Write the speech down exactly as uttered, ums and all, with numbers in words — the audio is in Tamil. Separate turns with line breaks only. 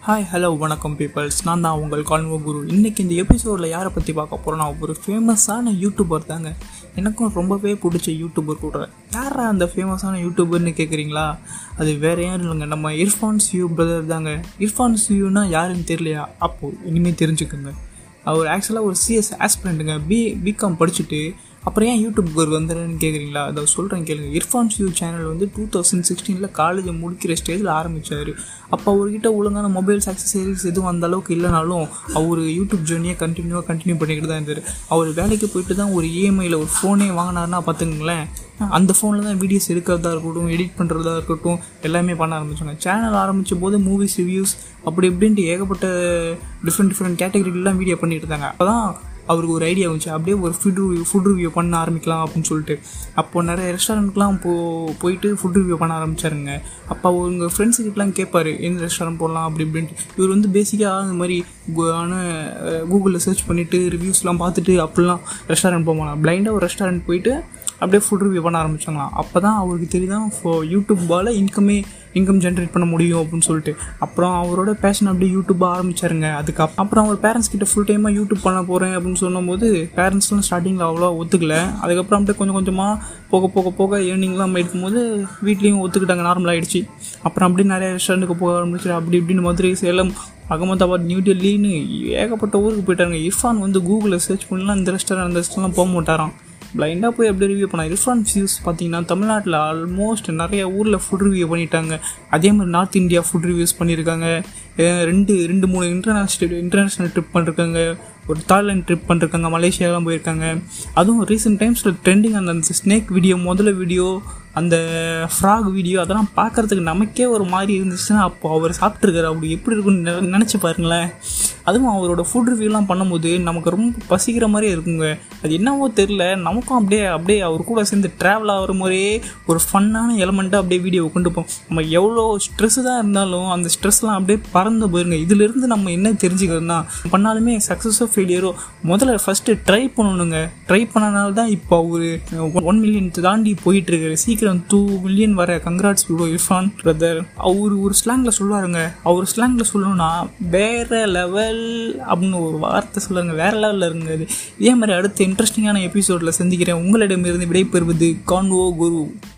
ஹாய் ஹலோ வணக்கம் பீப்பிள்ஸ். நான் தான் உங்கள் கான்வோ குரு. இன்றைக்கி இந்த எபிசோடில் யாரை பற்றி பார்க்க போகிறோன்னா, ஒரு ஃபேமஸான யூடியூபர் தாங்க. எனக்கும் ரொம்பவே பிடிச்ச யூடியூபர் கூட. யாரா அந்த ஃபேமஸான யூடியூபர்னு கேட்குறீங்களா? அது வேறு யாரும் இல்லைங்க, நம்ம இர்ஃபான் சியூ பிரதர் தாங்க. இர்ஃபான் சியூனா யாருன்னு தெரியலையா? அப்போது இனிமேல் தெரிஞ்சுக்கோங்க. அவர் ஆக்சுவலாக ஒரு சிஎஸ் ஆஸ்பிரண்ட்டுங்க. பி பிகாம் படிச்சுட்டு அப்புறம் ஏன் யூடியூப்க்கு வந்துடுறேன்னு கேட்குறீங்களா? அதை சொல்கிறேன் கேளுங்க. இர்ஃபான் சியூ சேனல் வந்து டூ தௌசண்ட் சிக்ஸ்டீனில் காலேஜை முடிக்கிற ஸ்டேஜில் ஆரம்பித்தார். அப்போ அவர்கிட்ட ஒழுங்கான மொபைல்ஸ் ஆக்சசரிஸ் எதுவும் அந்த அளவுக்கு இல்லைனாலும் அவர் யூடியூப் ஜேர்னியை கண்டினியூவாக கண்டினியூ பண்ணிக்கிட்டு தான் இருந்தார். அவர் வேலைக்கு போயிட்டு தான் ஒரு இஎம்ஐயில் ஒரு ஃபோனே வாங்கினாருன்னா பார்த்துங்களேன். அந்த ஃபோனில் தான் வீடியோஸ் எடுக்கிறதா இருக்கட்டும், எடிட் பண்ணுறதா இருக்கட்டும், எல்லாமே பண்ண ஆரம்பித்தாங்க. சேனல் ஆரம்பித்த போது மூவிஸ் ரிவ்யூஸ் அப்படி இப்படின்ட்டு ஏகப்பட்ட டிஃப்ரெண்ட் டிஃப்ரெண்ட் கேட்டகரிலாம் வீடியோ பண்ணிட்டு இருந்தாங்க. அப்போ தான் அவருக்கு ஒரு ஐடியா வந்துச்சு, அப்படியே ஒரு ஃபுட் ரிவ்யூ ஃபுட் ரிவ்யூ பண்ண ஆரம்பிக்கலாம் அப்படின்னு சொல்லிட்டு. அப்போது நிறைய ரெஸ்டாரண்ட்லாம் போ போயிட்டு ஃபுட் ரிவ்யூ பண்ண ஆரம்பித்தாருங்க. அப்போ அவங்க ஃப்ரெண்ட்ஸுக்கிட்டலாம் கேட்பார், எந்த ரெஸ்டாரண்ட் போடலாம் அப்படி இப்படின்ட்டு. இவர் வந்து பேசிக்காக இந்த மாதிரி ஆனால் கூகுளில் சர்ச் பண்ணிவிட்டு ரிவ்யூஸ்லாம் பார்த்துட்டு அப்படிலாம் ரெஸ்டாரண்ட் போகலாம். பிளைண்டாக ஒரு ரெஸ்டாரண்ட் போயிட்டு அப்படியே ஃபுட் ரிவ்யூ பண்ண ஆரம்பிச்சாங்களாம். அப்போ தான் அவருக்கு தெரியுதான் யூடியூப்பால் இன்கமே இன்கம் ஜென்ரேட் பண்ண முடியும் அப்படின்னு சொல்லிட்டு. அப்புறம் அவரோட பேஷன் அப்படியே யூடியூப்பாக ஆரம்பிச்சாருங்க. அதுக்கு அப்புறம் அவர் பேரண்ட்ஸ் கிட்ட ஃபுல் டைமாக யூடியூப் பண்ண போகிறேன் அப்படின்னு சொல்லும்போது பேரண்ட்ஸ்லாம் ஸ்டார்டிங்கில் அவ்வளோ ஒத்துக்கல. அதுக்கப்புறம் அப்படியே கொஞ்சம் கொஞ்சமாக போக போக போக ஏர்னிங்லாம் எடுக்கும்போது வீட்லேயும் ஒத்துக்கிட்டாங்க, நார்மல் ஆகிடுச்சு. அப்புறம் அப்படியே நிறைய ரெஸ்டாரண்ட்டுக்கு போக ஆரம்பிச்சு அப்படி இப்படின்னு மதுரை, சேலம், அகமதாபாத், நியூ டெல்லின்னு ஏகப்பட்ட ஊருக்கு போயிட்டாங்க. இர்ஃபான் வந்து கூகுளில் சர்ச் பண்ணலாம் இந்த ரெஸ்டாரண்ட் அந்த ரெஸ்டாரண்ட்லாம் போக மாட்டாராம். பிளைண்டாக போய் அப்படியே ரிவ்யூ பண்ணால். இர்ஃபான் சியூஸ் பார்த்தீங்கன்னா தமிழ்நாட்டில் ஆல்மோஸ்ட் நிறைய ஊரில் ஃபுட் ரிவ்யூ பண்ணிட்டாங்க. அதே மாதிரி நார்த் இந்தியா ஃபுட் ரிவ்யூஸ் பண்ணியிருக்காங்க. ரெண்டு ரெண்டு மூணு இன்டர்நேஷ்னல் இன்டர்நேஷ்னல் ட்ரிப் பண்ணிருக்காங்க. ஒரு தாய்லாந்து ட்ரிப் பண்ணிருக்காங்க. மலேசியாலாம் போயிருக்காங்க. அதுவும் ரீசெண்ட் டைம்ஸில் ட்ரெண்டிங் அந்த அந்த ஸ்னேக் வீடியோ, முதல்ல வீடியோ, அந்த ஃப்ராக் வீடியோ, அதெல்லாம் பார்க்குறதுக்கு நமக்கே ஒரு மாதிரி இருந்துச்சுன்னா அப்போ அவர் சாப்பிட்ருக்காரு அப்படி எப்படி இருக்குன்னு நினச்சி பாருங்களேன். அதுவும் அவரோட ஃபுட் ரிவ்யூலாம் பண்ணும்போது நமக்கு ரொம்ப பசிக்கிற மாதிரியே இருக்குங்க. அது என்னவோ தெரில, நமக்கும் அப்படியே அப்படியே அவர் கூட சேர்ந்து ட்ராவல் ஆகிற மாதிரியே ஒரு ஃபன்னான எலமெண்ட்டாக அப்படியே வீடியோவை கொண்டு போவோம். நம்ம எவ்வளோ ஸ்ட்ரெஸ்ஸு தான் இருந்தாலும் அந்த ஸ்ட்ரெஸ்லாம் அப்படியே பறந்து போயிருங்க. இதிலிருந்து நம்ம என்ன தெரிஞ்சுக்கிறதுனா, பண்ணாலுமே சக்ஸஸோ ஃபெயிலியரோ முதல்ல ஃபஸ்ட்டு ட்ரை பண்ணணுங்க. ட்ரை பண்ணனால தான் இப்போ அவர் ஒன் மில்லியன் தாண்டி போயிட்டுருக்காரு. சீக்கிரம் டூ மில்லியன் வர கங்க்ராட்ஸ் ப்ரோ இர்ஃபான் பிரதர். அவர் ஒரு ஸ்லாங்கில் சொல்லுவாருங்க. அவர் ஸ்லாங்கில் சொல்லணும்னா வேறு லெவல் அப்படின்னு ஒரு வார்த்தை சொல்லுவாங்க. வேறு லெவலில் இருங்க. அது இதே மாதிரி அடுத்த இன்ட்ரெஸ்டிங்கான எபிசோடில் சந்திக்கிறேன். உங்களிடமிருந்து விடைபெறுவது கான்வோ குரு.